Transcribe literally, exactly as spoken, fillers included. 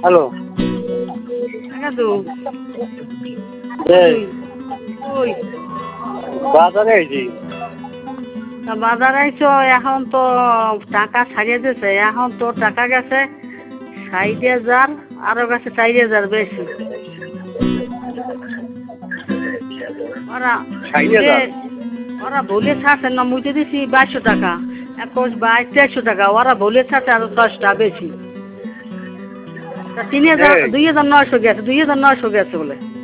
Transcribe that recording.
Hello কাকাদু এই ওই বাজারে আইছি। তা বাজারে আইছো, এখন তো টাকা ছাড়িয়ে দিয়েছে, এখন তো টাকা গেছে ষাট হাজার, আরো গেছে চার হাজার বেশি। ওরা ষাট ভুলে হাজার ওরা ভুলে ছাড়ছে না, মুইতে দিছি বাইশশো টাকা, একুশ বাইশ তেইশশো টাকা, ওরা ভুলে ছাড়ছে আরো দশটা বেশি। তা তিন হাজার এই দুই হাজার নয়শো গেছে, দুই হাজার নয়শো গেছে বলে।